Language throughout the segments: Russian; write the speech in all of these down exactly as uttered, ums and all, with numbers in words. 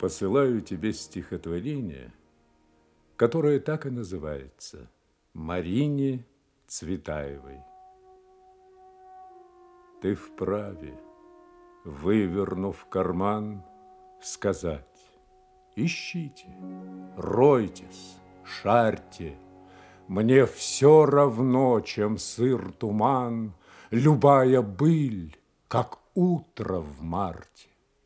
Посылаю тебе стихотворение, которое так и называется «Марине Цветаевой». Ты вправе, вывернув карман, сказать: ищите, ройтесь, шарьте, мне все равно, чем сыр туман, любая быль, как утро в марте.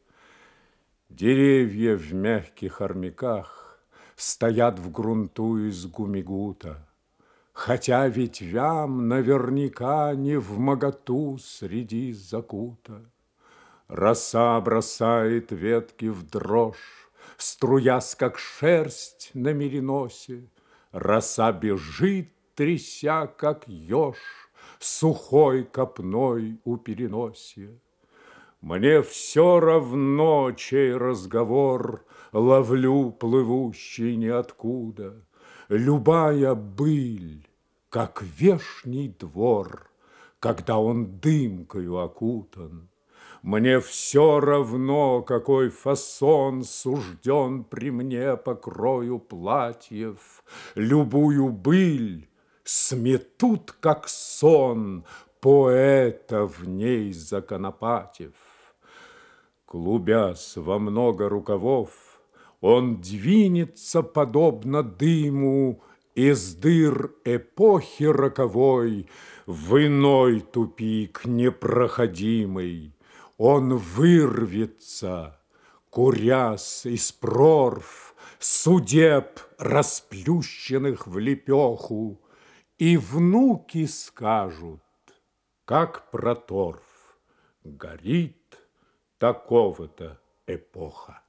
Деревья в мягких армяках стоят в грунту из гумигута, хотя ветвям наверняка не вмоготу среди закута. Роса бросает ветки в дрожь, струясь, как шерсть на мериносе. Роса бежит, тряся, как еж, сухой копной у переносья. Мне все равно, чей разговор ловлю плывущий ниоткуда. Любая быль, как вешний двор, когда он дымкою окутан. Мне все равно, какой фасон сужден при мне по крою платьев. Любую быль сметут, как сон, поэта в ней законопатив. Клубясь во много рукавов, он двинется, подобно дыму, из дыр эпохи роковой в иной тупик непроходимый. Он вырвется, курясь из прорв, судеб, расплющенных в лепеху, и внуки скажут, как про торф: горит такого-то эпоха.